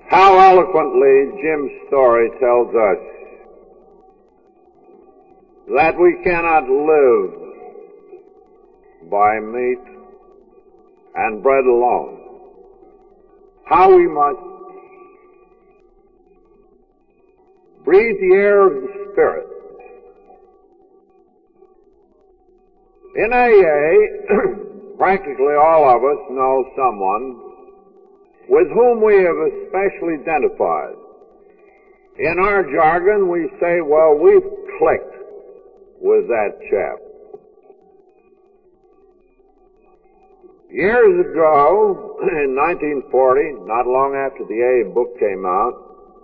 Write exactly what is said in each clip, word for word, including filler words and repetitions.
How eloquently Jim's story tells us that we cannot live by meat and bread alone. How we must breathe the air of the Spirit. In A A, practically all of us know someone with whom we have especially identified. In our jargon, we say, well, we've clicked with that chap. Years ago, in nineteen forty, not long after the A A book came out,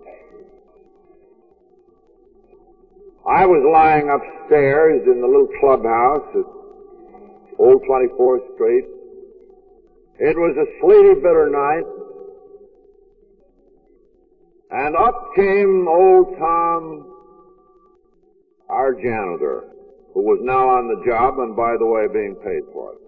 I was lying upstairs in the little clubhouse at Old twenty-fourth Street. It was a sleety, bitter night, and up came old Tom, our janitor, who was now on the job and, by the way, being paid for it.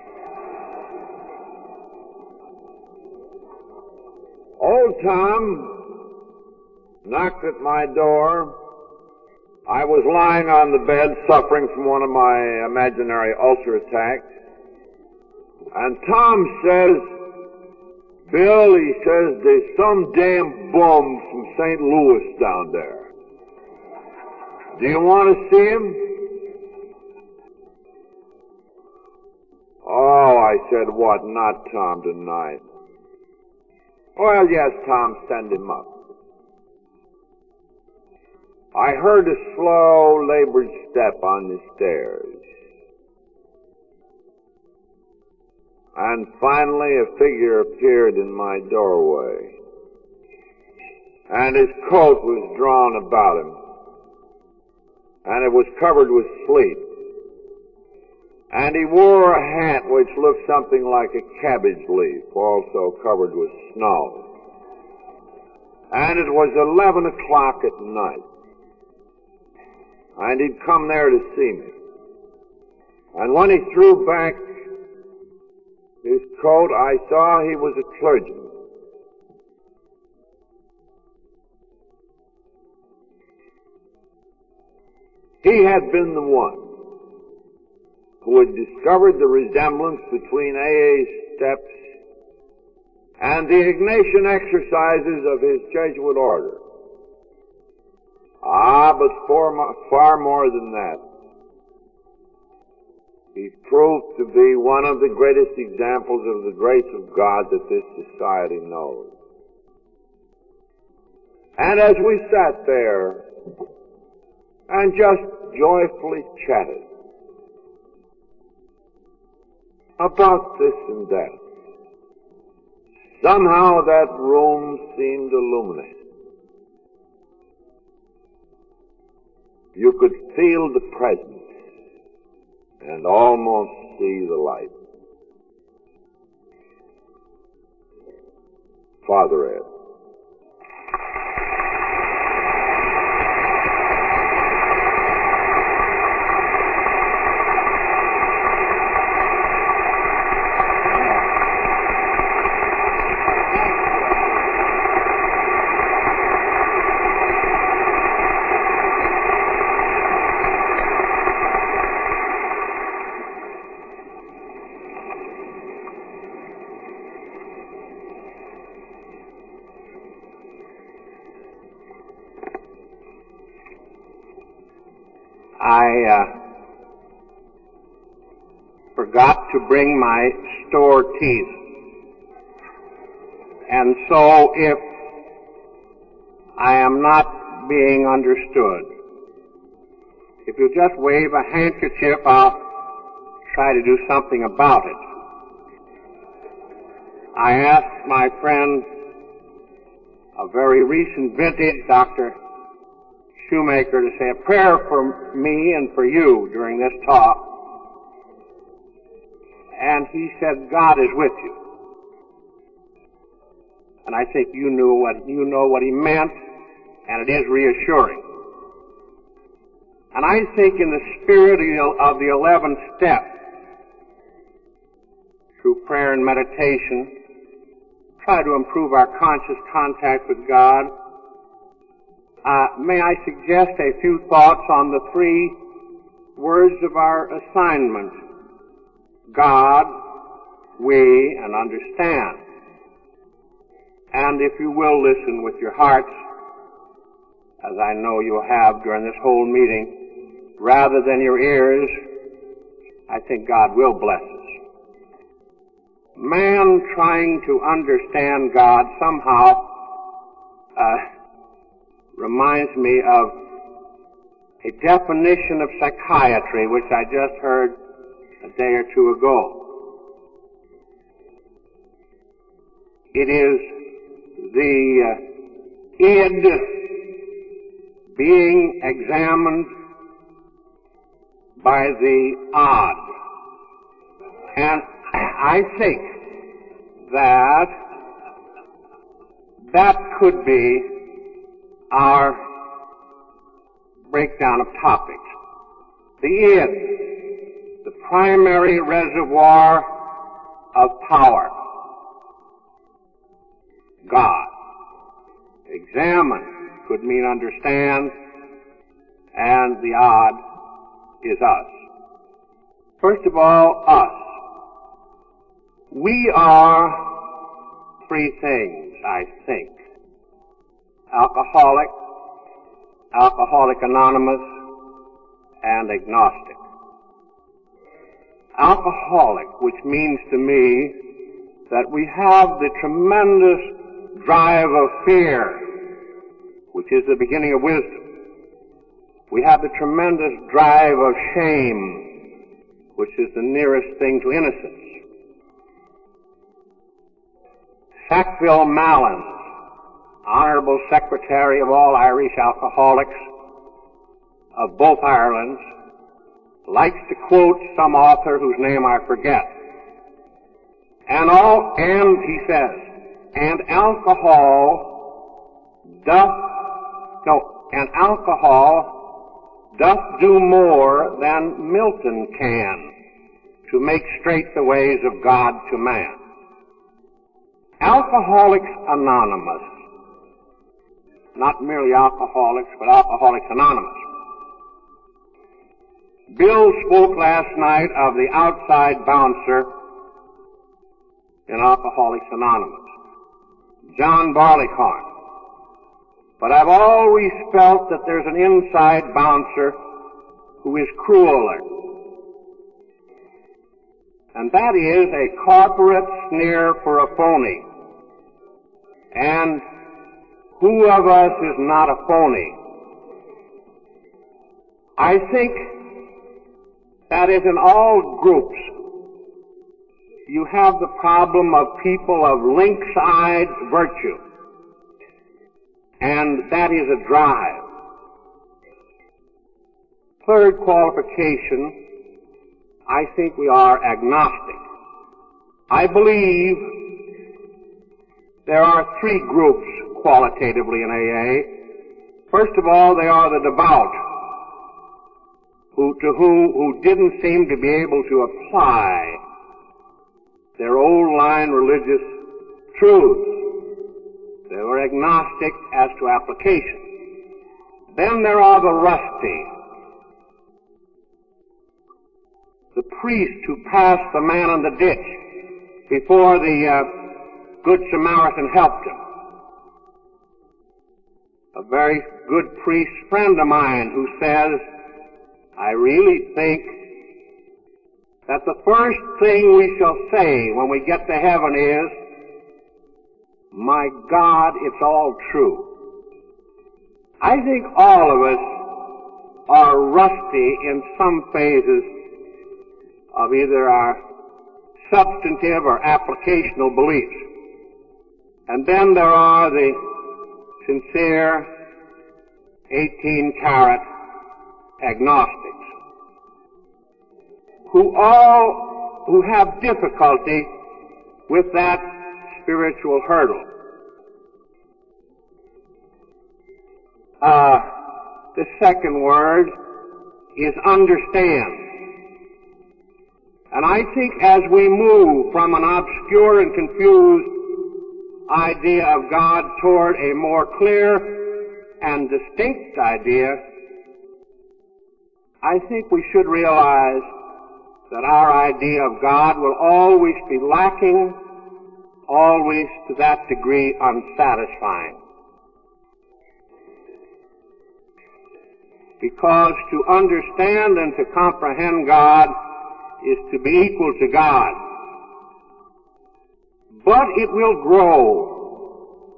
Old Tom knocked at my door. I was lying on the bed suffering from one of my imaginary ulcer attacks. And Tom says, Bill, he says, there's some damn bums from Saint Louis down there. Do you want to see him? Oh, I said, what, not Tom tonight. Well, yes, Tom, send him up. I heard a slow, labored step on the stairs. And finally a figure appeared in my doorway. And his coat was drawn about him. And it was covered with sleet. And he wore a hat which looked something like a cabbage leaf, also covered with snow. And it was eleven o'clock at night. And he'd come there to see me. And when he threw back his coat, I saw he was a clergyman. He had been the one who had discovered the resemblance between A A's steps and the Ignatian exercises of his Jesuit order. Ah, but far, far more than that. He proved to be one of the greatest examples of the grace of God that this society knows. And as we sat there and just joyfully chatted about this and that, somehow that room seemed illuminated. You could feel the presence and almost see the light. Father Ed. I uh, forgot to bring my store teeth. And so if I am not being understood, if you just wave a handkerchief, I'll try to do something about it. I asked my friend, a very recent vintage, Doctor Shoemaker, to say a prayer for me and for you during this talk. And he said, God is with you. And I think you knew what, you know what he meant, and it is reassuring. And I think in the spirit of the eleventh step, through prayer and meditation, try to improve our conscious contact with God, uh, may I suggest a few thoughts on the three words of our assignment: God, we, and understand. And if you will listen with your hearts, as I know you have during this whole meeting, rather than your ears, I think God will bless us. Man trying to understand God somehow uh, reminds me of a definition of psychiatry, which I just heard a day or two ago. It is the uh, id being examined by the odd. And I think that that could be our breakdown of topics. The id, the primary reservoir of power. God. Examine could mean understand, and the odd is us. First of all, us. We are three things, I think. Alcoholic, Alcoholic Anonymous, and agnostic. Alcoholic, which means to me that we have the tremendous drive of fear, which is the beginning of wisdom. We have the tremendous drive of shame, which is the nearest thing to innocence. Sackville Malins, Honorable Secretary of all Irish alcoholics of both Irelands, likes to quote some author whose name I forget. And all, and he says, and alcohol doth, no, and alcohol doth do more than Milton can to make straight the ways of God to man. Alcoholics Anonymous, not merely alcoholics, but Alcoholics Anonymous. Bill spoke last night of the outside bouncer in Alcoholics Anonymous, John Barleycorn. But I've always felt that there's an inside bouncer who is crueler. And that is a corporate sneer for a phony. And who of us is not a phony? I think that is in all groups. You have the problem of people of lynx-eyed virtue. And that is a drive. Third qualification, I think we are agnostic. I believe there are three groups qualitatively in A A. First of all, they are the devout, who, to whom, who didn't seem to be able to apply their old line religious truths. They were agnostic as to application. Then there are the rusty, the priest who passed the man in the ditch before the uh, Good Samaritan helped him. A very good priest friend of mine who says, I really think that the first thing we shall say when we get to heaven is, my God, it's all true. I think all of us are rusty in some phases of either our substantive or applicational beliefs. And then there are the sincere eighteen-carat agnostics, who all, who have difficulty with that spiritual hurdle. Uh, the second word is understand. And I think as we move from an obscure and confused idea of God toward a more clear and distinct idea, I think we should realize that our idea of God will always be lacking, always to that degree unsatisfying. Because to understand and to comprehend God is to be equal to God. But it will grow.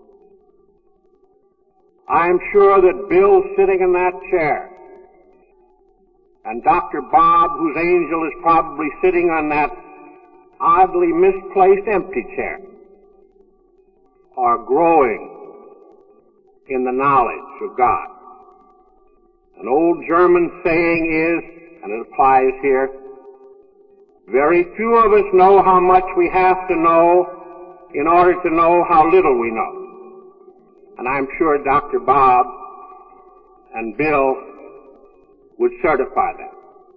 I'm sure that Bill sitting in that chair and Doctor Bob, whose angel is probably sitting on that oddly misplaced empty chair, are growing in the knowledge of God. An old German saying is, and it applies here, very few of us know how much we have to know in order to know how little we know. And I'm sure Doctor Bob and Bill would certify that.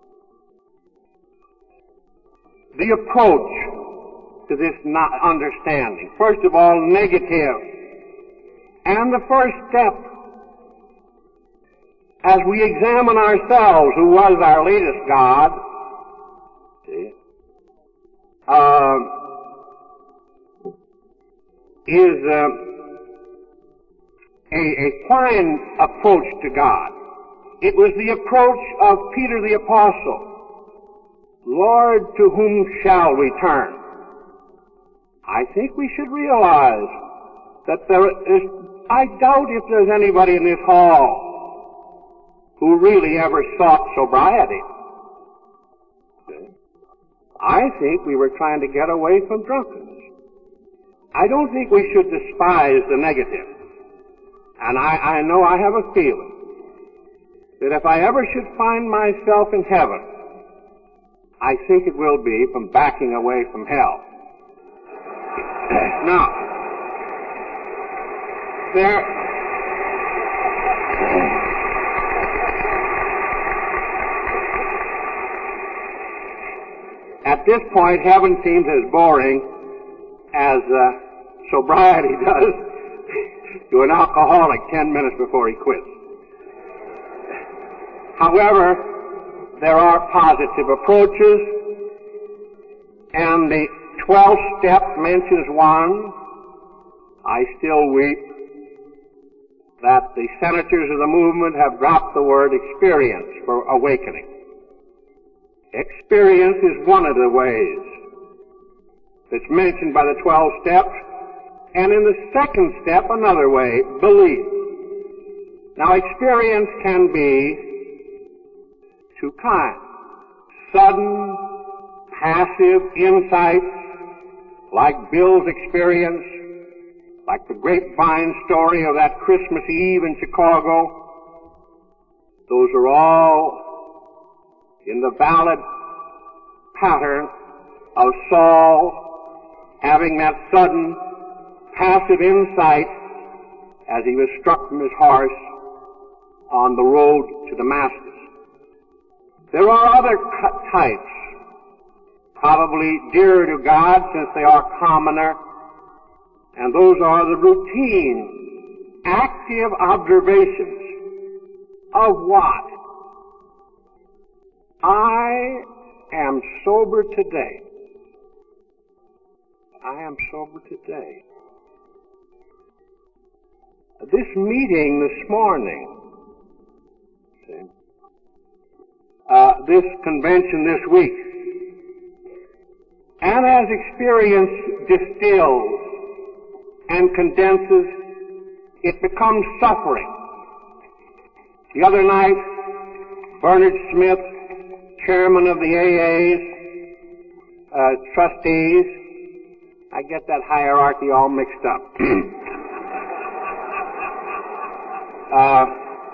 The approach to this not understanding, first of all, negative. And the first step, as we examine ourselves, who was our latest God, see, uh, is uh, a, a fine approach to God. It was the approach of Peter the Apostle. Lord, to whom shall we turn? I think we should realize that there is, I doubt if there's anybody in this hall who really ever sought sobriety. I think we were trying to get away from drunkenness. I don't think we should despise the negative. And I, I know I have a feeling that if I ever should find myself in heaven, I think it will be from backing away from hell. Now, there, at this point, heaven seems as boring as uh, sobriety does to an alcoholic ten minutes before he quits. However, there are positive approaches, and the twelfth step mentions one. I still weep that the senators of the movement have dropped the word experience for awakening. Experience is one of the ways that's mentioned by the twelve steps, and in the second step, another way, belief. Now, experience can be two kinds. Sudden, passive insight, like Bill's experience, like the grapevine story of that Christmas Eve in Chicago. Those are all in the valid pattern of Saul having that sudden, passive insight as he was struck from his horse on the road to Damascus. There are other types, probably dearer to God since they are commoner, and those are the routine, active observations of what? I am sober today. I am sober today. This meeting this morning, see, uh, this convention this week, and as experience distills and condenses, it becomes suffering. The other night, Bernard Smith, chairman of the A A's uh, trustees, I get that hierarchy all mixed up. uh,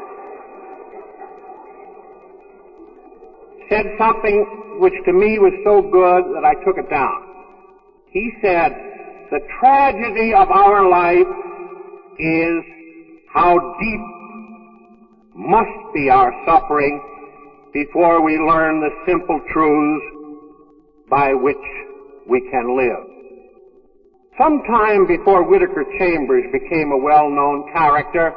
said something which to me was so good that I took it down. He said, the tragedy of our life is how deep must be our suffering before we learn the simple truths by which we can live. Sometime before Whittaker Chambers became a well-known character,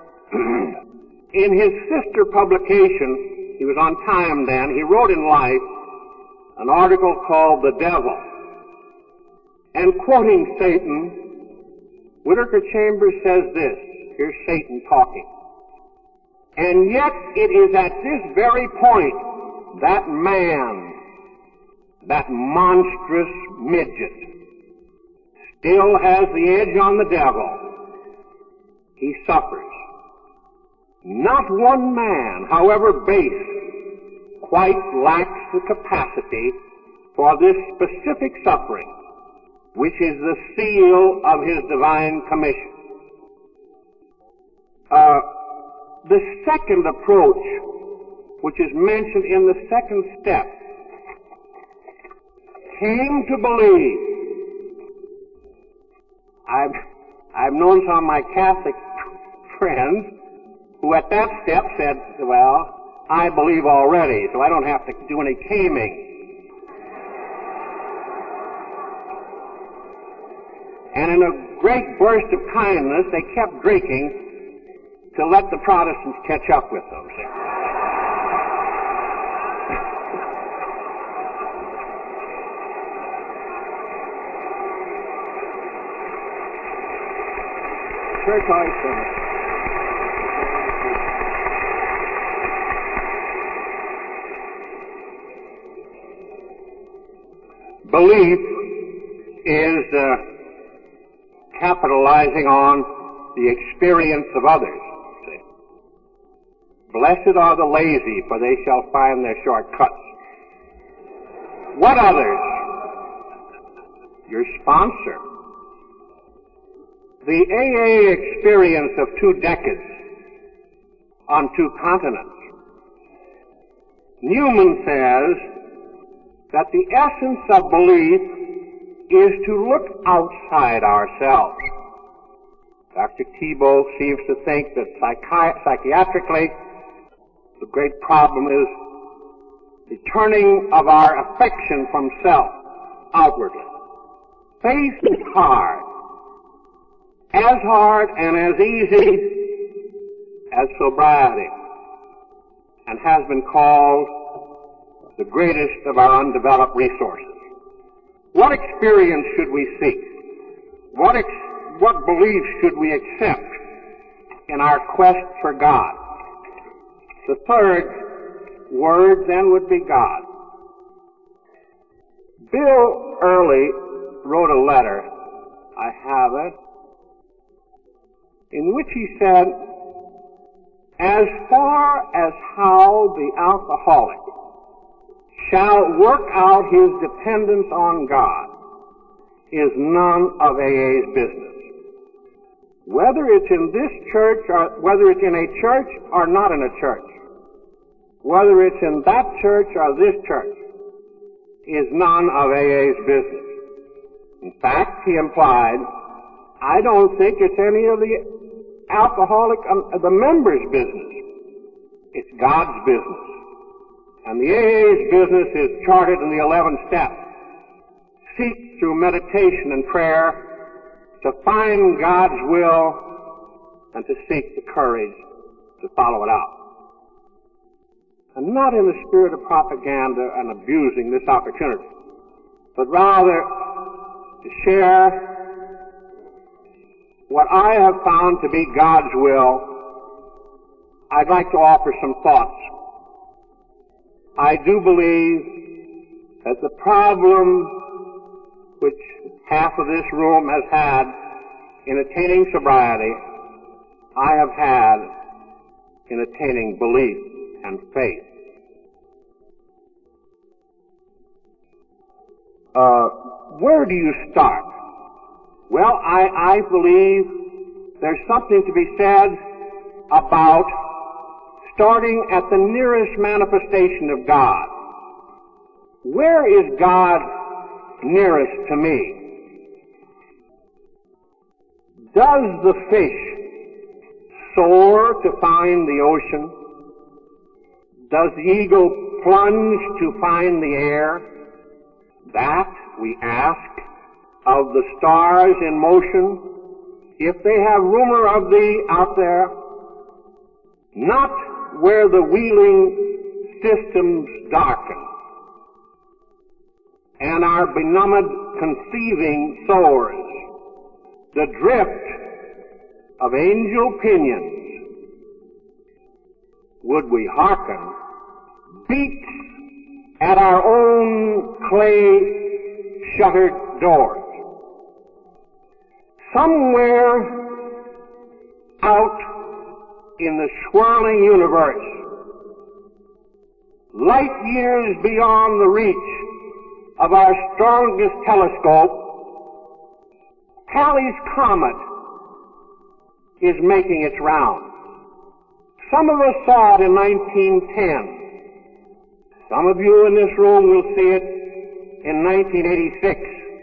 in his sister publication, he was on Time then, he wrote in Life an article called The Devil. And quoting Satan, Whittaker Chambers says this, here's Satan talking. And yet it is at this very point that man, that monstrous midget, still has the edge on the devil. He suffers. Not one man, however base, quite lacks the capacity for this specific suffering, which is the seal of his divine commission. Uh, the second approach, which is mentioned in the second step, came to believe. I've, I've known some of my Catholic friends who at that step said, well, I believe already, so I don't have to do any caming. And in a great burst of kindness, they kept drinking to let the Protestants catch up with them. See? Church always said, belief is uh, capitalizing on the experience of others. See? Blessed are the lazy, for they shall find their shortcuts. What others? Your sponsor. The A A experience of two decades on two continents. Newman says that the essence of belief is to look outside ourselves. Doctor Thibault seems to think that psychi- psychiatrically the great problem is the turning of our affection from self outwardly. Faith is hard. As hard and as easy as sobriety, and has been called the greatest of our undeveloped resources. What experience should we seek? What ex- what beliefs should we accept in our quest for God? The third word then would be God. Bill Early wrote a letter, I have it, in which he said, as far as how the alcoholic shall work out his dependence on God is none of A A's business. Whether it's in this church or whether it's in a church or not in a church, whether it's in that church or this church, is none of A A's business. In fact, he implied, I don't think it's any of the alcoholic, um, the members' business. It's God's business. And the A A's business is charted in the eleven steps. Seek through meditation and prayer to find God's will and to seek the courage to follow it out. And not in the spirit of propaganda and abusing this opportunity, but rather to share what I have found to be God's will. I'd like to offer some thoughts. I do believe that the problem which half of this room has had in attaining sobriety, I have had in attaining belief and faith. Uh, where do you start? Well, I, I believe there's something to be said about starting at the nearest manifestation of God. Where is God nearest to me? Does the fish soar to find the ocean? Does the eagle plunge to find the air? That, we ask, of the stars in motion, if they have rumor of thee out there, not where the wheeling systems darken, and our benumbed conceiving soars, the drift of angel pinions, would we hearken, beats at our own clay-shuttered doors. Somewhere out in the swirling universe, light years beyond the reach of our strongest telescope, Halley's Comet is making its round. Some of us saw it in nineteen ten. Some of you in this room will see it in nineteen eighty-six.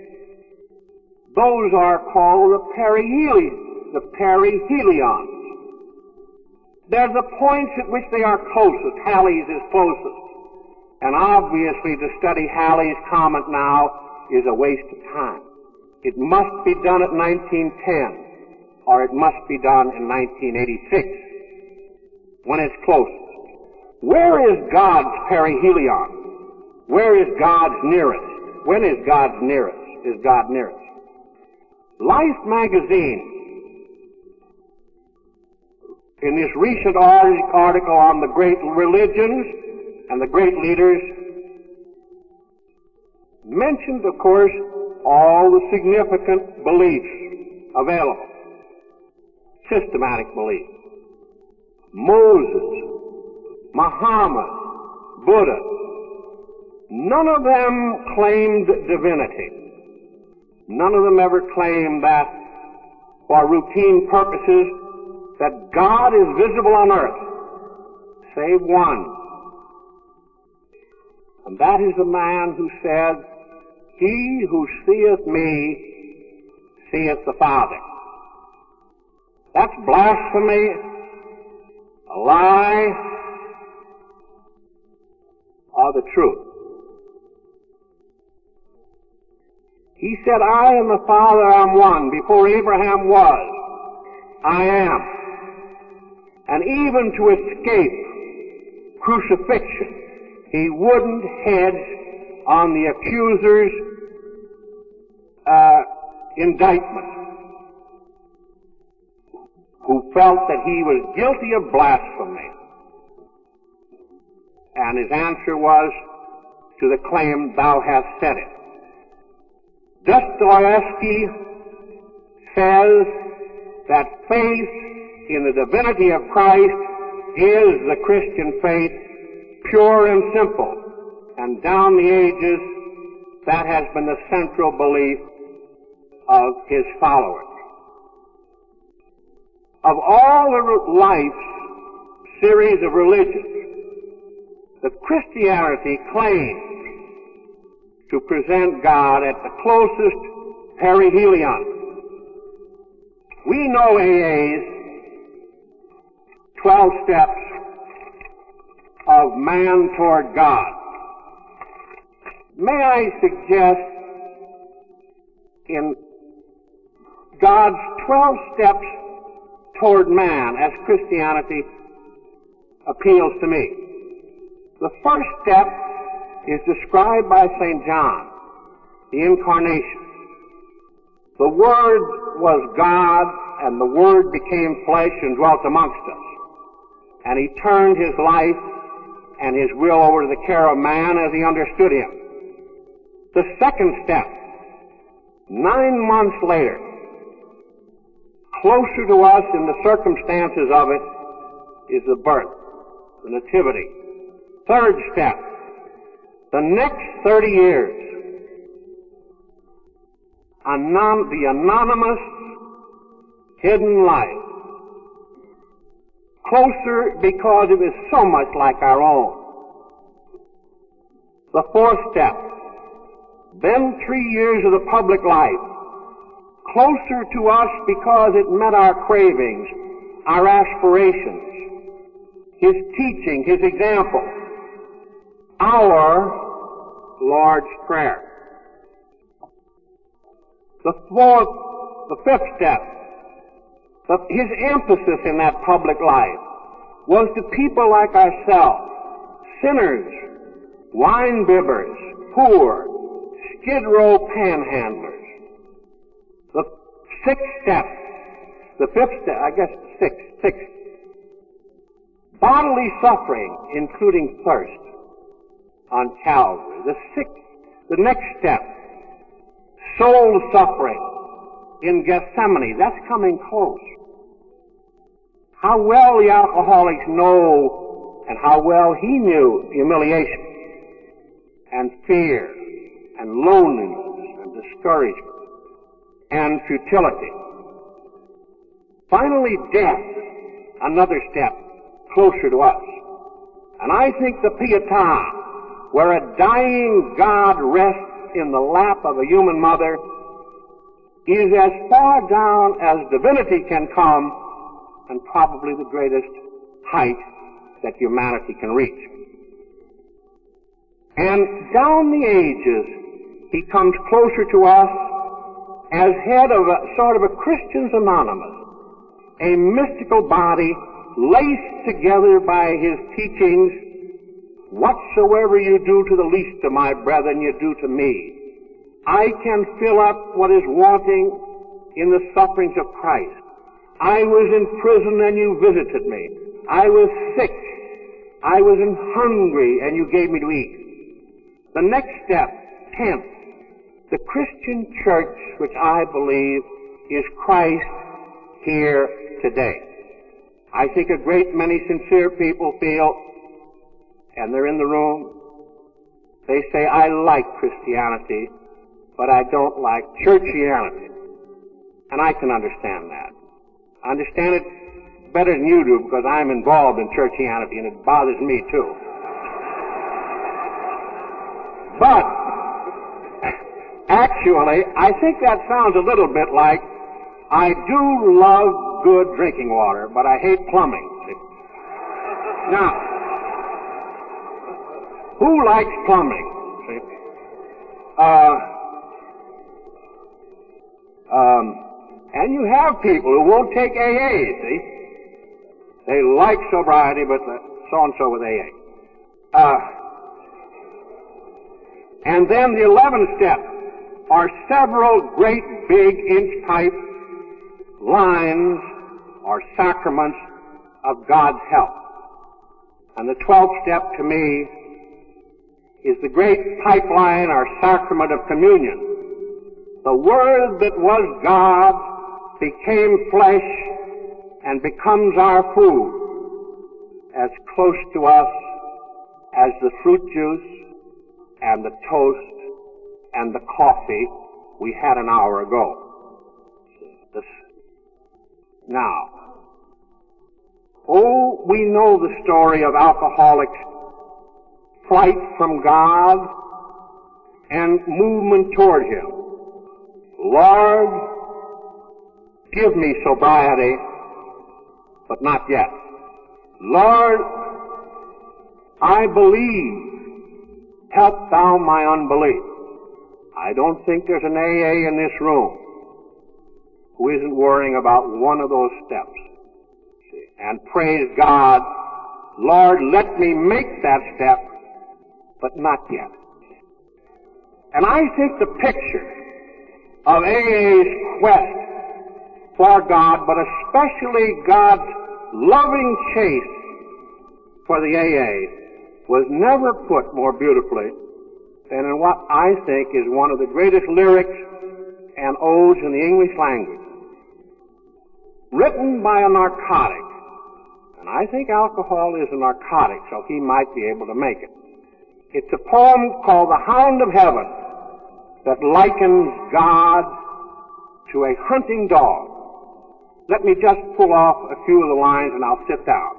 Those are called the perihelions, the perihelions. They're the points at which they are closest. Halley's is closest. And obviously to study Halley's Comet now is a waste of time. It must be done at nineteen ten, or it must be done in nineteen eighty-six, when it's closest. Where is God's perihelion? Where is God's nearest? When is God's nearest? Is God nearest? Life magazine, in this recent article on the great religions and the great leaders, mentioned, of course, all the significant beliefs available. Systematic beliefs. Moses, Muhammad, Buddha, none of them claimed divinity. None of them ever claimed that, for routine purposes, that God is visible on earth, save one. And that is the man who said, "He who seeth me, seeth the Father." That's blasphemy, a lie, or the truth. He said, "I and the Father am one. Before Abraham was, I am." And even to escape crucifixion, he wouldn't hedge on the accuser's uh, indictment, who felt that he was guilty of blasphemy. And his answer was to the claim, "Thou hast said it." Dostoevsky says that faith in the divinity of Christ is the Christian faith, pure and simple. And down the ages, that has been the central belief of his followers. Of all the life's series of religions, the Christianity claims to present God at the closest perihelion. We know A A's twelve steps of man toward God. May I suggest in God's twelve steps toward man as Christianity appeals to me. The first step is described by Saint John, the Incarnation. The Word was God, and the Word became flesh and dwelt amongst us. And he turned his life and his will over to the care of man as he understood him. The second step, nine months later, closer to us in the circumstances of it, is the birth, the nativity. Third step, the next thirty years, anon- the anonymous, hidden life. Closer because it is so much like our own. The fourth step, then three years of the public life. Closer to us because it met our cravings, our aspirations, his teaching, his example. Our Lord's Prayer. The fourth, the fifth step, the, his emphasis in that public life was to people like ourselves, sinners, wine bibbers, poor, skid row panhandlers. The sixth step, the fifth step, I guess sixth, sixth, bodily suffering, including thirst on Calvary. The sixth, the next step, soul suffering in Gethsemane. That's coming close. How well the alcoholics know and how well he knew humiliation and fear and loneliness and discouragement and futility. Finally, death, another step closer to us. And I think the Pietà, where a dying God rests in the lap of a human mother, is as far down as divinity can come and probably the greatest height that humanity can reach. And down the ages, he comes closer to us as head of a sort of a Christians Anonymous, a mystical body laced together by his teachings. Whatsoever you do to the least of my brethren, you do to me. I can fill up what is wanting in the sufferings of Christ. I was in prison and you visited me. I was sick. I was hungry and you gave me to eat. The next step, tenth, the Christian church, which I believe is Christ here today. I think a great many sincere people feel, and they're in the room, they say, I like Christianity, but I don't like churchianity. And I can understand that. I understand it better than you do because I'm involved in churchianity and it bothers me too. But, actually, I think that sounds a little bit like, I do love good drinking water, but I hate plumbing. See? Now, who likes plumbing? See? Uh, um, and you have people who won't take A A, see? They like sobriety, but so-and-so with A A. Uh, and then the eleventh step are several great big inch pipe lines or sacraments of God's help. And the twelfth step to me is the great pipeline or sacrament of communion. The Word that was God became flesh and becomes our food, as close to us as the fruit juice and the toast and the coffee we had an hour ago. This, now, oh, we know the story of alcoholics' flight from God and movement toward Him. Lord, give me sobriety, but not yet. Lord, I believe, help thou my unbelief. I don't think there's an A A in this room who isn't worrying about one of those steps. And praise God, Lord, let me make that step, but not yet. And I think the picture of A A's quest for God, but especially God's loving chase for the A A, was never put more beautifully than in what I think is one of the greatest lyrics and odes in the English language, written by a narcotic. And I think alcohol is a narcotic, so he might be able to make it. It's a poem called The Hound of Heaven that likens God to a hunting dog. Let me just pull off a few of the lines and I'll sit down.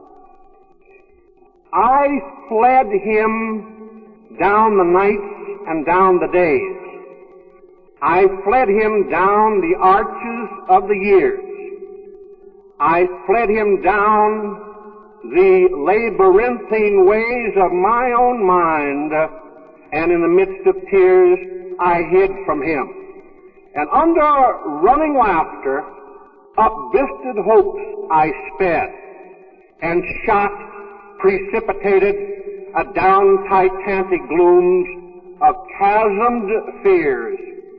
I fled him down the nights and down the days. I fled him down the arches of the years. I fled him down the labyrinthine ways of my own mind, and in the midst of tears I hid from him. And under running laughter, up-visted hopes I sped, and shot precipitated adown titanic glooms of chasmed fears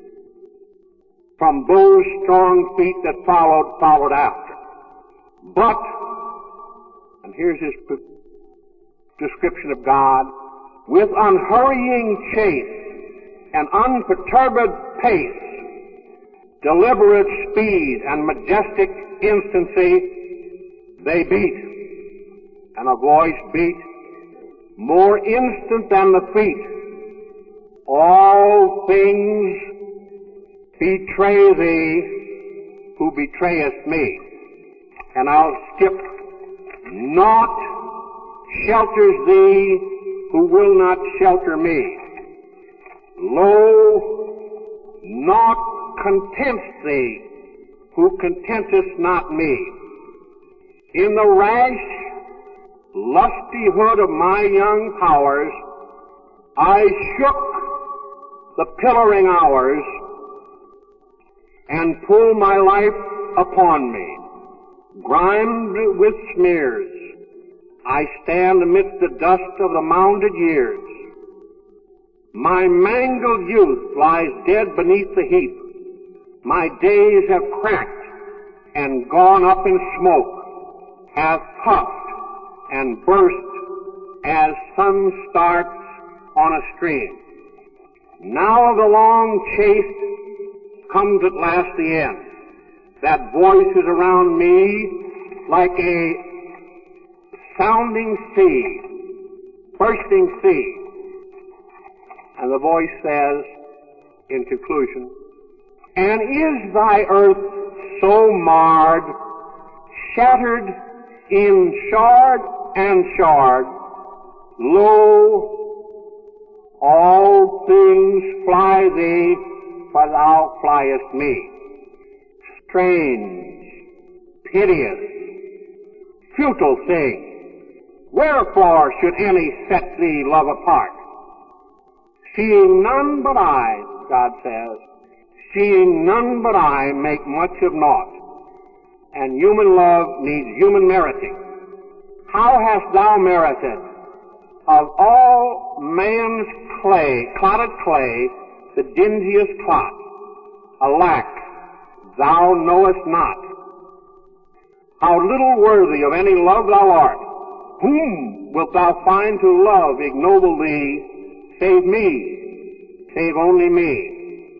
from those strong feet that followed, followed after. But, and here's his description of God, with unhurrying chase and unperturbed pace, deliberate speed and majestic instancy, they beat. And a voice beat, more instant than the feet. All things betray thee who betrayest me. And I'll skip, naught shelters thee who will not shelter me. Lo, naught contents thee who contenteth not me. In the rash lustihood of my young powers, I shook the pillaring hours and pulled my life upon me. Grimed with smears, I stand amidst the dust of the mounded years. My mangled youth lies dead beneath the heap. My days have cracked and gone up in smoke, have puffed and burst as sun starts on a stream. Now the long chase comes at last the end. That voice is around me like a sounding sea, bursting sea. And the voice says, in conclusion, and is thy earth so marred, shattered in shard and shard, lo, all things fly thee, for thou fliest me. Strange, piteous, futile thing, wherefore should any set thee love apart? Seeing none but I, God says, seeing none but I make much of naught, and human love needs human meriting. How hast thou merited of all man's clay, clotted clay, the dingiest clot? Alack, thou knowest not how little worthy of any love thou art. Whom wilt thou find to love ignoble thee, save me, save only me?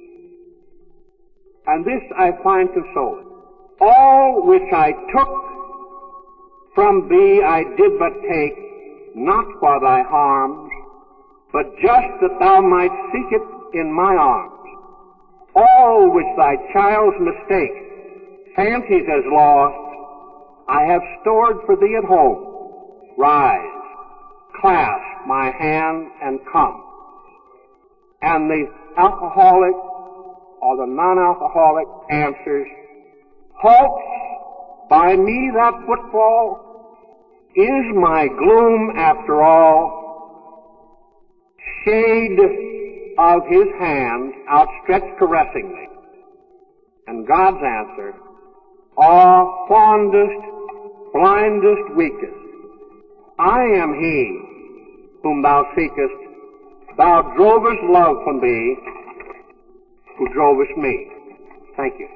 And this I find consoling. All which I took from thee I did but take, not for thy harms, but just that thou might seek it in my arms. All which thy child's mistake fancies as lost, I have stored for thee at home. Rise, clasp my hand, and come. And the alcoholic or the non-alcoholic answers, halts by me that footfall? Is my gloom after all? Shade of his hand outstretched caressingly. And God's answer, ah, fondest, blindest, weakest, I am he whom thou seekest. Thou drovest love from thee, who drovest me. Thank you.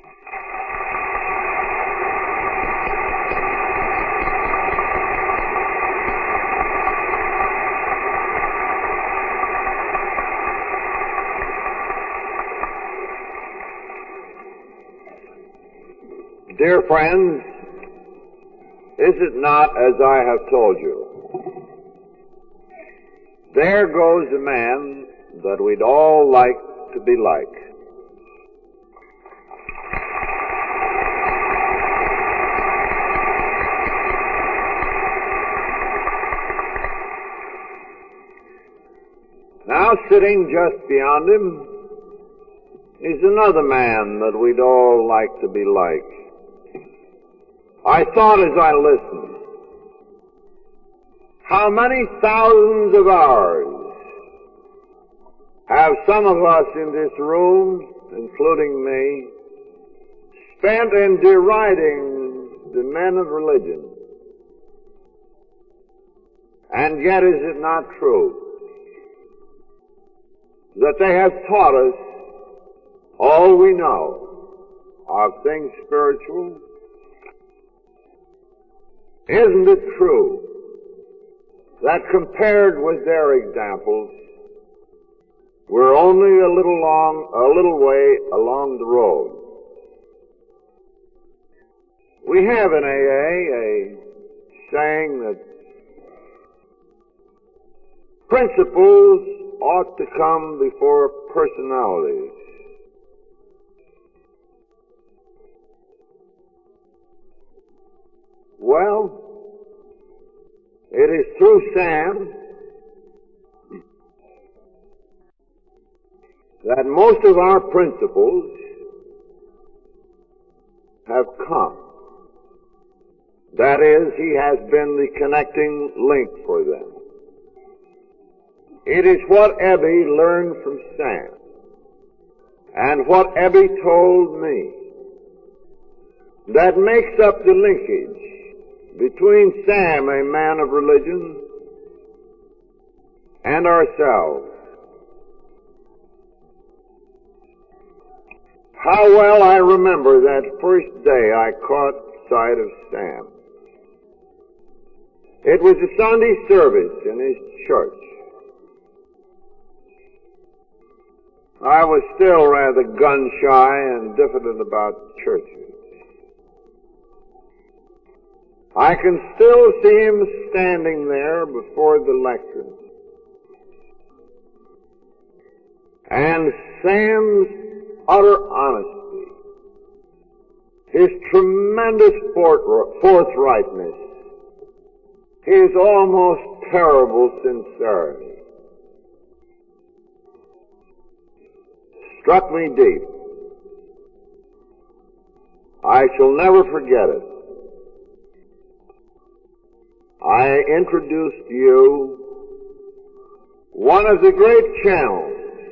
Dear friends, is it not as I have told you? There goes a man that we'd all like to be like. Now sitting just beyond him is another man that we'd all like to be like. I thought as I listened, how many thousands of hours have some of us in this room including me, spent in deriding the men of religion. And yet is it not true that they have taught us all we know of things spiritual? Isn't it true that compared with their examples, we're only a little long, a little way along the road? We have in A A a saying that principles ought to come before personalities. Well, it is through Sam that most of our principles have come. That is, he has been the connecting link for them. It is what Ebby learned from Sam, and what Ebby told me, that makes up the linkage between Sam, a man of religion, and ourselves. How well I remember that first day I caught sight of Sam. It was a Sunday service in his church. I was still rather gun-shy and diffident about churches. I can still see him standing there before the lectern. And Sam's utter honesty, his tremendous forthrightness, his almost terrible sincerity struck me deep. I shall never forget it. I introduced you one of the great channels,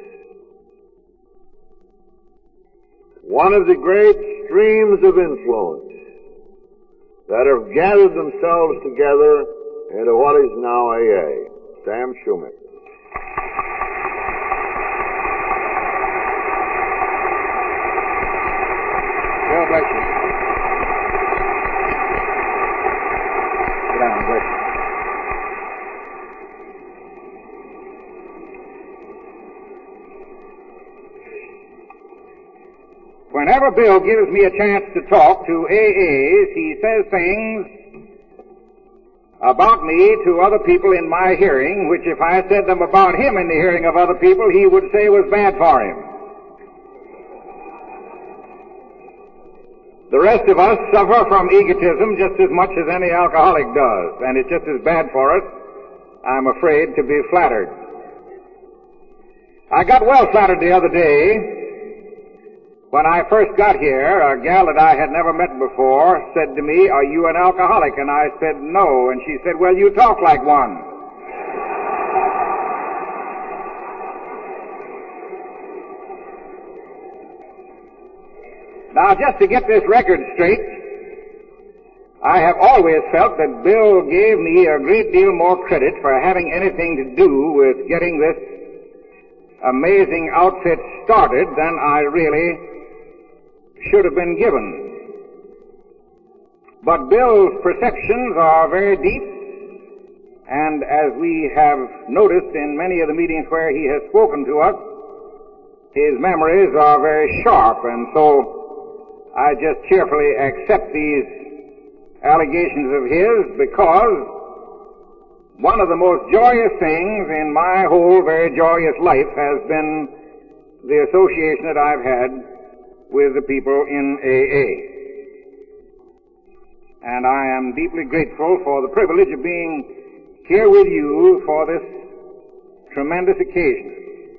one of the great streams of influence that have gathered themselves together into what is now A A, Sam Shoemaker. God bless you. Sit down, bless you. Whenever Bill gives me a chance to talk to A As, he says things about me to other people in my hearing, which if I said them about him in the hearing of other people, he would say was bad for him. The rest of us suffer from egotism just as much as any alcoholic does, and it's just as bad for us, I'm afraid, to be flattered. I got well flattered the other day. When I first got here, a gal that I had never met before said to me, "Are you an alcoholic?" And I said, "No." And she said, "Well, you talk like one." Now, just to get this record straight, I have always felt that Bill gave me a great deal more credit for having anything to do with getting this amazing outfit started than I really should have been given. But Bill's perceptions are very deep, and as we have noticed in many of the meetings where he has spoken to us, his memories are very sharp, and so I just cheerfully accept these allegations of his, because one of the most joyous things in my whole very joyous life has been the association that I've had with the people in A A. And I am deeply grateful for the privilege of being here with you for this tremendous occasion.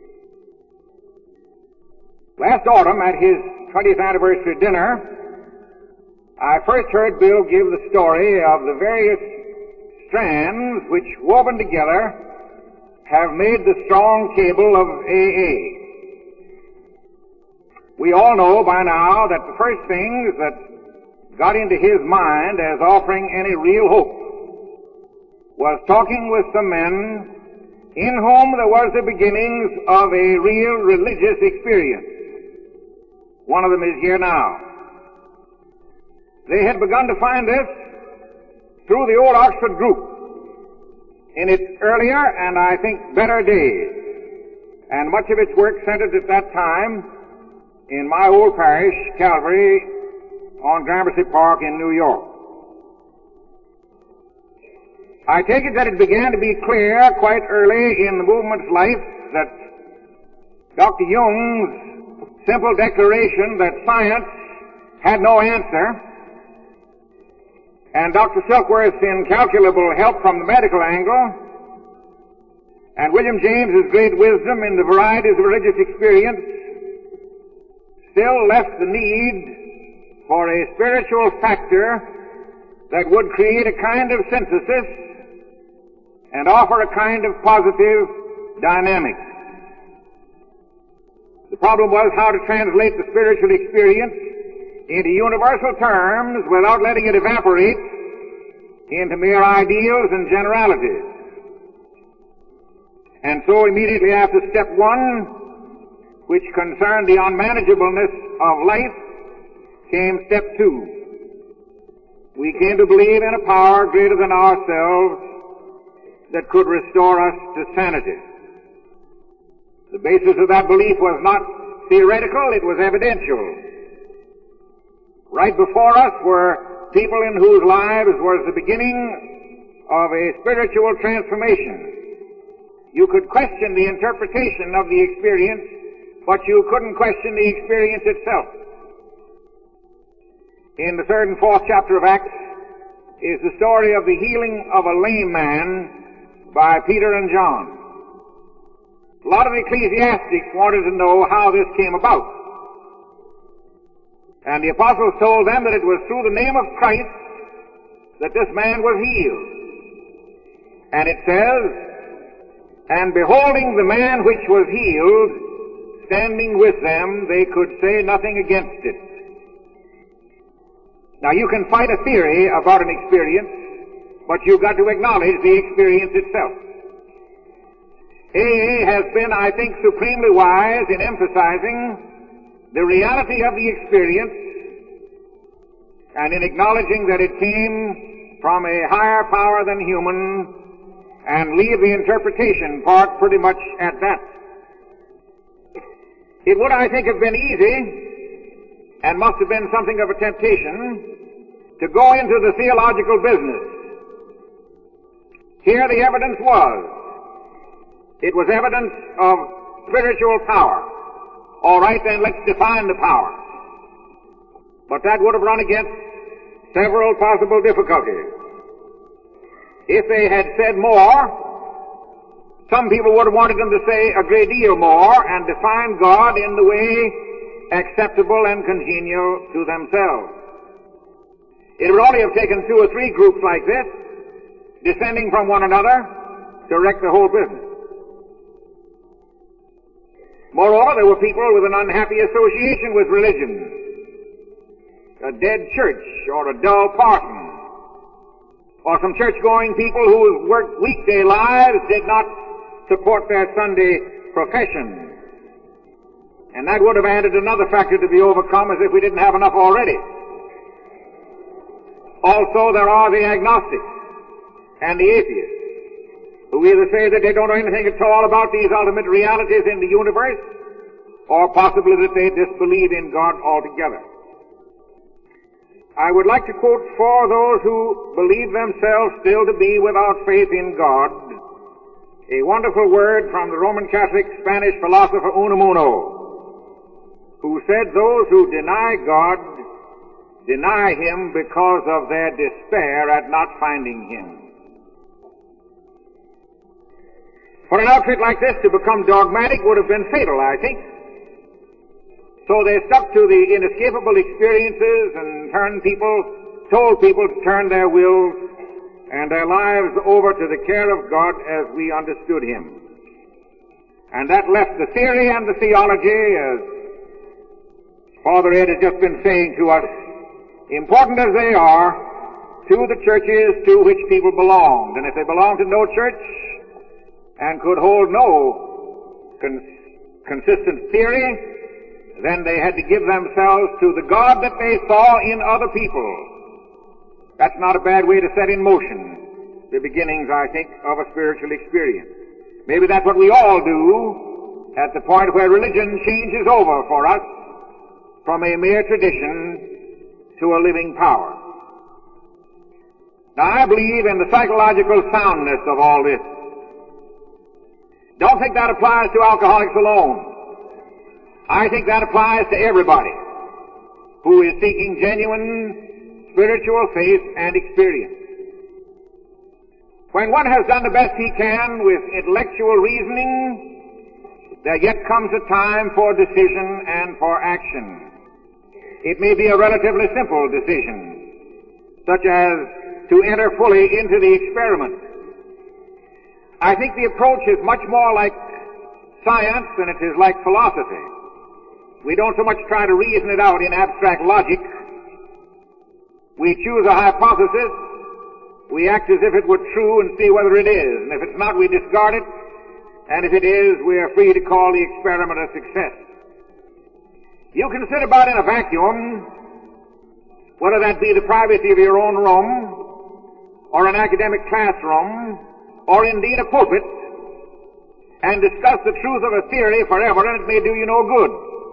Last autumn, at his twentieth anniversary dinner, I first heard Bill give the story of the various strands which, woven together, have made the strong cable of A A. We all know by now that the first things that got into his mind as offering any real hope was talking with some men in whom there was the beginnings of a real religious experience. One of them is here now. They had begun to find this through the old Oxford group in its earlier and I think better days. And much of its work centered at that time in my old parish, Calvary, on Gramercy Park in New York. I take it that it began to be clear quite early in the movement's life that Doctor Jung's simple declaration that science had no answer, and Doctor Silkworth's incalculable help from the medical angle, and William James's great wisdom in the varieties of religious experience, still left the need for a spiritual factor that would create a kind of synthesis and offer a kind of positive dynamic. The problem was how to translate the spiritual experience into universal terms without letting it evaporate into mere ideals and generalities. And so immediately after step one, which concerned the unmanageableness of life, came step two. We came to believe in a power greater than ourselves that could restore us to sanity. The basis of that belief was not theoretical, it was evidential. Right before us were people in whose lives was the beginning of a spiritual transformation. You could question the interpretation of the experience, but you couldn't question the experience itself. In the third and fourth chapter of Acts is the story of the healing of a lame man by Peter and John. A lot of the ecclesiastics wanted to know how this came about. And the apostles told them that it was through the name of Christ that this man was healed. And it says, and beholding the man which was healed, standing with them, they could say nothing against it. Now you can fight a theory about an experience, but you've got to acknowledge the experience itself. A A has been, I think, supremely wise in emphasizing the reality of the experience and in acknowledging that it came from a higher power than human, and leave the interpretation part pretty much at that. It would, I think, have been easy, and must have been something of a temptation, to go into the theological business. Here the evidence was. It was evidence of spiritual power. All right, then, let's define the power. But that would have run against several possible difficulties. If they had said more, some people would have wanted them to say a great deal more and define God in the way acceptable and congenial to themselves. It would only have taken two or three groups like this, descending from one another, to wreck the whole business. Moreover, there were people with an unhappy association with religion, a dead church or a dull parson, or some church-going people whose work weekday lives did not support their Sunday profession. And that would have added another factor to be overcome, as if we didn't have enough already. Also, there are the agnostics and the atheists, who either say that they don't know anything at all about these ultimate realities in the universe, or possibly that they disbelieve in God altogether. I would like to quote for those who believe themselves still to be without faith in God, a wonderful word from the Roman Catholic Spanish philosopher Unamuno, who said those who deny God deny Him because of their despair at not finding Him. For an outfit like this to become dogmatic would have been fatal, I think. So they stuck to the inescapable experiences and turned people, told people to turn their wills and their lives over to the care of God as we understood Him. And that left the theory and the theology as Father Ed has just been saying to us, important as they are to the churches to which people belonged, and if they belonged to no church and could hold no con- consistent theory, then they had to give themselves to the God that they saw in other people. That's not a bad way to set in motion the beginnings, I think, of a spiritual experience. Maybe that's what we all do at the point where religion changes over for us from a mere tradition to a living power. Now, I believe in the psychological soundness of all this. Don't think that applies to alcoholics alone. I think that applies to everybody who is seeking genuine spiritual faith and experience. When one has done the best he can with intellectual reasoning, there yet comes a time for decision and for action. It may be a relatively simple decision, such as to enter fully into the experiment. I think the approach is much more like science than it is like philosophy. We don't so much try to reason it out in abstract logic. We choose a hypothesis, we act as if it were true and see whether it is, and if it's not, we discard it, and if it is, we are free to call the experiment a success. You can sit about in a vacuum, whether that be the privacy of your own room, or an academic classroom, or indeed a pulpit, and discuss the truth of a theory forever, and it may do you no good.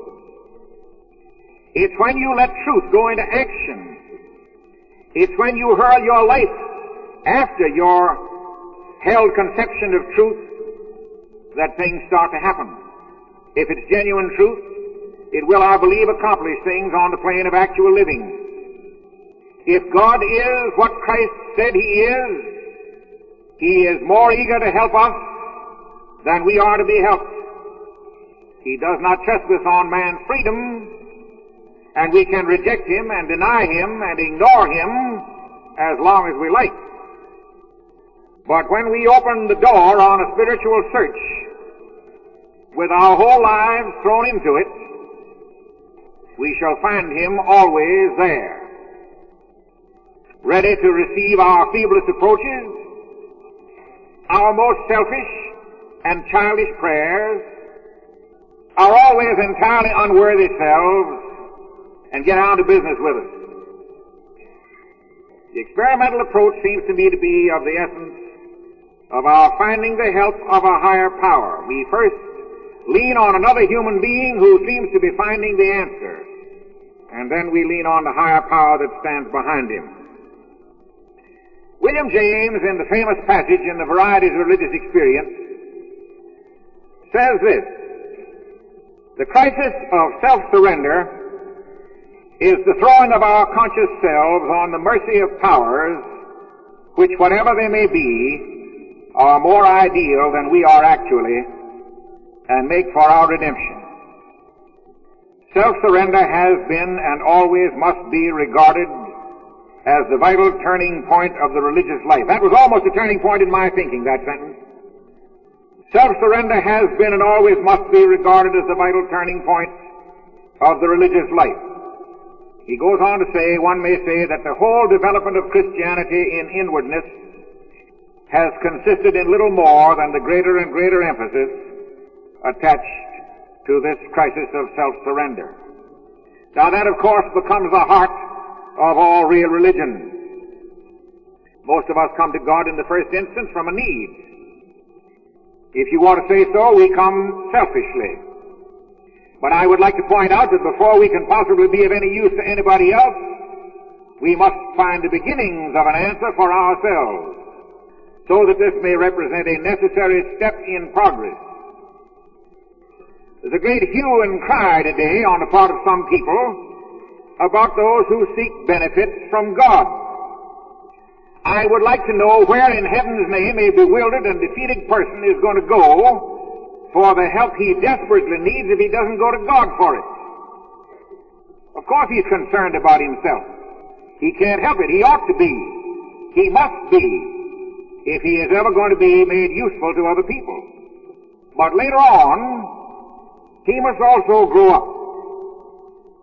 It's when you let truth go into action. It's when you hurl your life after your held conception of truth that things start to happen. If it's genuine truth, it will, I believe, accomplish things on the plane of actual living. If God is what Christ said He is, He is more eager to help us than we are to be helped. He does not trespass on man's freedom, and we can reject Him and deny Him and ignore Him as long as we like. But when we open the door on a spiritual search with our whole lives thrown into it, we shall find Him always there, ready to receive our feeblest approaches, our most selfish and childish prayers, our always entirely unworthy selves, and get on to business with us. The experimental approach seems to me to be of the essence of our finding the help of a higher power. We first lean on another human being who seems to be finding the answer, and then we lean on the higher power that stands behind him. William James, in the famous passage in the Varieties of Religious Experience, says this: the crisis of self-surrender is the throwing of our conscious selves on the mercy of powers which, whatever they may be, are more ideal than we are actually, and make for our redemption. Self-surrender has been and always must be regarded as the vital turning point of the religious life. That was almost a turning point in my thinking, that sentence. Self-surrender has been and always must be regarded as the vital turning point of the religious life. He goes on to say, one may say that the whole development of Christianity in inwardness has consisted in little more than the greater and greater emphasis attached to this crisis of self-surrender. Now that, of course, becomes the heart of all real religion. Most of us come to God in the first instance from a need. If you want to say so, we come selfishly. But I would like to point out that before we can possibly be of any use to anybody else, we must find the beginnings of an answer for ourselves, so that this may represent a necessary step in progress. There's a great hue and cry today on the part of some people about those who seek benefits from God. I would like to know where in heaven's name a bewildered and defeated person is going to go for the help he desperately needs if he doesn't go to God for it. Of course he's concerned about himself. He can't help it. He ought to be. He must be, if he is ever going to be made useful to other people. But later on, he must also grow up.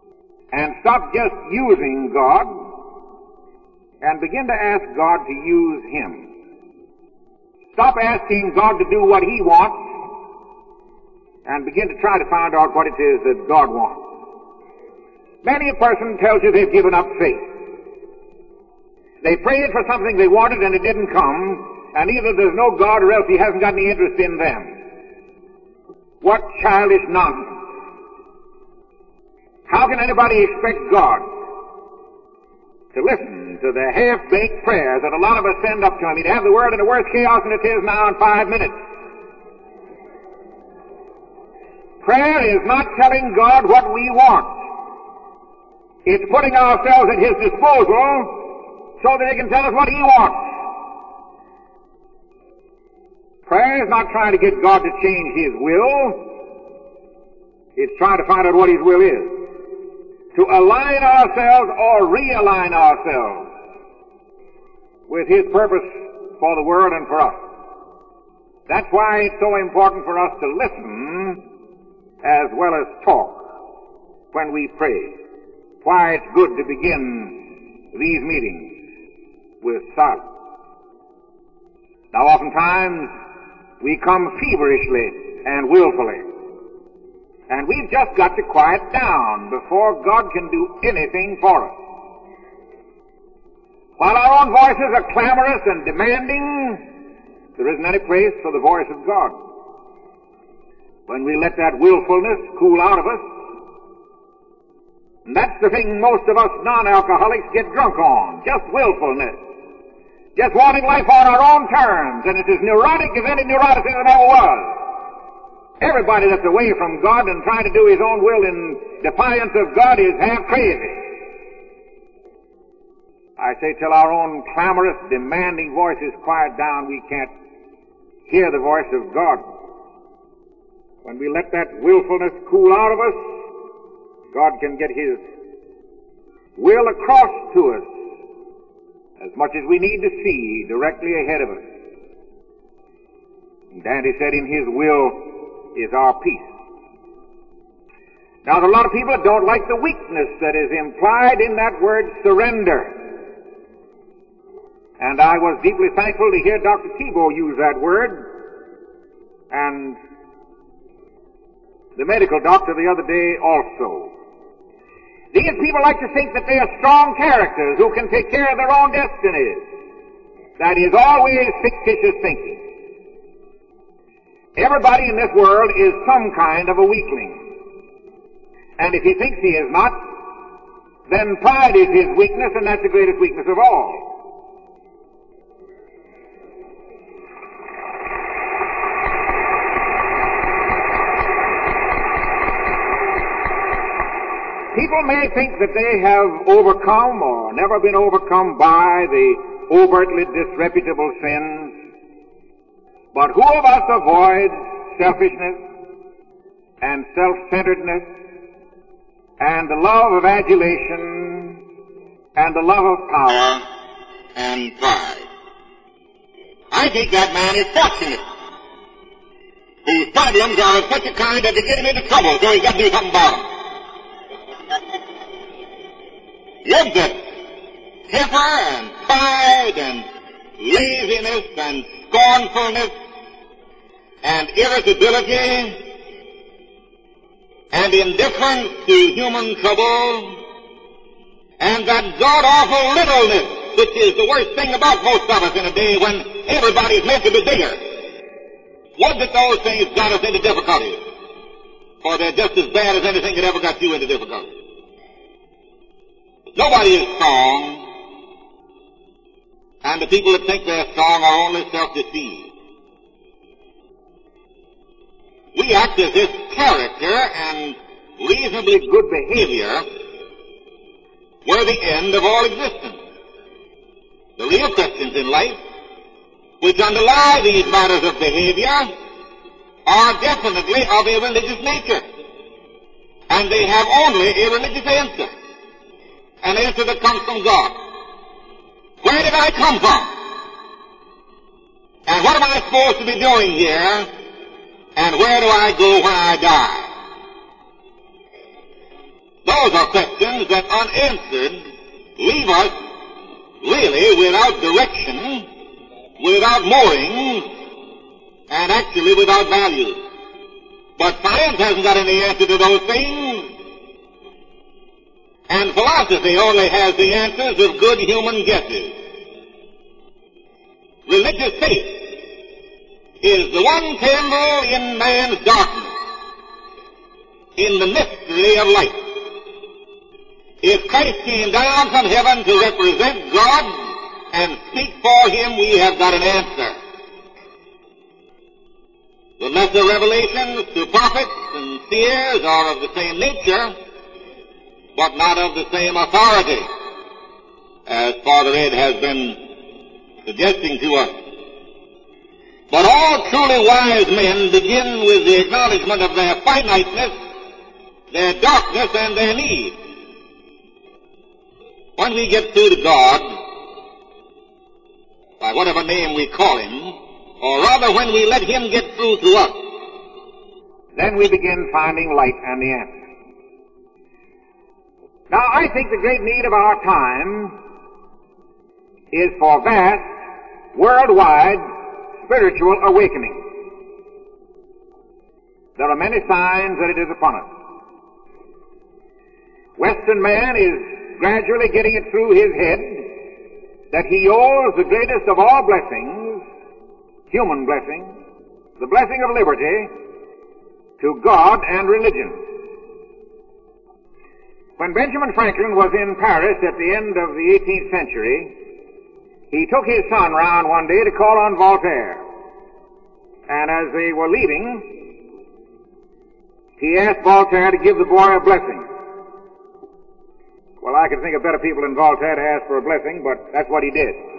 and stop just using God and begin to ask God to use him. Stop asking God to do what he wants and begin to try to find out what it is that God wants. Many a person tells you they've given up faith. They prayed for something they wanted and it didn't come, and either there's no God or else he hasn't got any interest in them. What childish nonsense. How can anybody expect God to listen to the half-baked prayers that a lot of us send up to him? He'd have the world in a worse chaos than it is now in five minutes. Prayer is not telling God what we want. It's putting ourselves at his disposal so that he can tell us what he wants. Prayer is not trying to get God to change his will. It's trying to find out what his will is. To align ourselves or realign ourselves with his purpose for the world and for us. That's why it's so important for us to listen as well as talk when we pray. Why it's good to begin these meetings with silence. Now oftentimes we come feverishly and willfully. And we've just got to quiet down before God can do anything for us. While our own voices are clamorous and demanding, there isn't any place for the voice of God. When we let that willfulness cool out of us, and that's the thing most of us non-alcoholics get drunk on, just willfulness. Just wanting life on our own terms, and it's as neurotic as any neuroticism ever was. Everybody that's away from God and trying to do his own will in defiance of God is half crazy. I say till our own clamorous, demanding voices quiet down, we can't hear the voice of God. When we let that willfulness cool out of us, God can get his will across to us as much as we need to see directly ahead of us. And Dante said in his will is our peace. Now, there are a lot of people that don't like the weakness that is implied in that word surrender. And I was deeply thankful to hear Doctor Thibault use that word, and the medical doctor the other day also. These people like to think that they are strong characters who can take care of their own destinies. That is always fictitious thinking. Everybody in this world is some kind of a weakling. And if he thinks he is not, then pride is his weakness, and that's the greatest weakness of all. People may think that they have overcome or never been overcome by the overtly disreputable sins. But who of us avoids selfishness and self-centeredness and the love of adulation and the love of power and pride? I think that man is fortunate, whose problems are of such a kind that they get him into trouble, so he's got to do something about them. Look at temper and pride and laziness and scornfulness and irritability and indifference to human trouble and that god-awful littleness, which is the worst thing about most of us in a day when everybody's meant to be bigger. Would that those things got us into difficulties, for they're just as bad as anything that ever got you into difficulty. Nobody is strong, and the people that think they're strong are only self-deceived. We act as if character and reasonably good behavior were the end of all existence. The real questions in life which underlie these matters of behavior are definitely of a religious nature, and they have only a religious answer, an answer that comes from God. Where did I come from? And what am I supposed to be doing here? And where do I go when I die? Those are questions that unanswered leave us really without direction, without moorings, and actually without value. But science hasn't got any answer to those things, and philosophy only has the answers of good human guesses. Religious faith is the one candle in man's darkness, in the mystery of life. If Christ came down from heaven to represent God and speak for him, we have got an answer. The lesser revelations to prophets and seers are of the same nature, but not of the same authority, as Father Ed has been suggesting to us. But all truly wise men begin with the acknowledgement of their finiteness, their darkness, and their need. When we get through to God, by whatever name we call him, or rather when we let him get through to us, then we begin finding light and the answer. Now, I think the great need of our time is for vast, worldwide, spiritual awakening. There are many signs that it is upon us. Western man is gradually getting it through his head that he owes the greatest of all blessings, human blessings, the blessing of liberty, to God and religion. When Benjamin Franklin was in Paris at the end of the eighteenth century, he took his son round one day to call on Voltaire. And as they were leaving, he asked Voltaire to give the boy a blessing. Well, I could think of better people than Voltaire to ask for a blessing, but that's what he did.